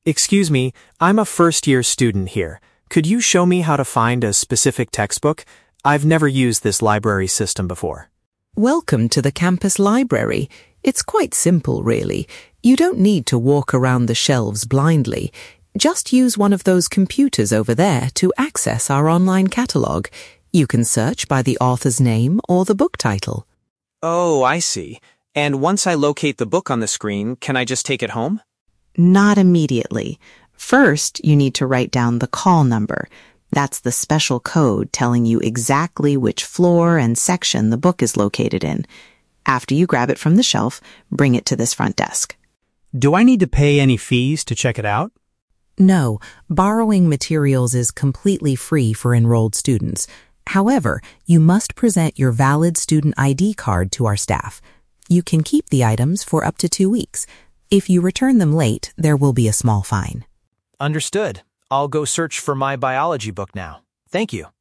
Excuse me, I'm a first-year student here. Could you show me how to find a specific textbook? I've never used this library system before. Welcome to the campus library. It's quite simple, really. You don't need to walk around the shelves blindly. Just use one of those computers over there to access our online catalog. You can search by the author's name or the book title. Oh, I see. And once I locate the book on the screen, can I just take it home? Not immediately. First, you need to write down the call number. That's the special code telling you exactly which floor and section the book is located in. After you grab it from the shelf, bring it to this front desk. Do I need to pay any fees to check it out? No, borrowing materials is completely free for enrolled students. However, you must present your valid student ID card to our staff. You can keep the items for up to 2 weeks. If you return them late, there will be a small fine. Understood. I'll go search for my biology book now. Thank you.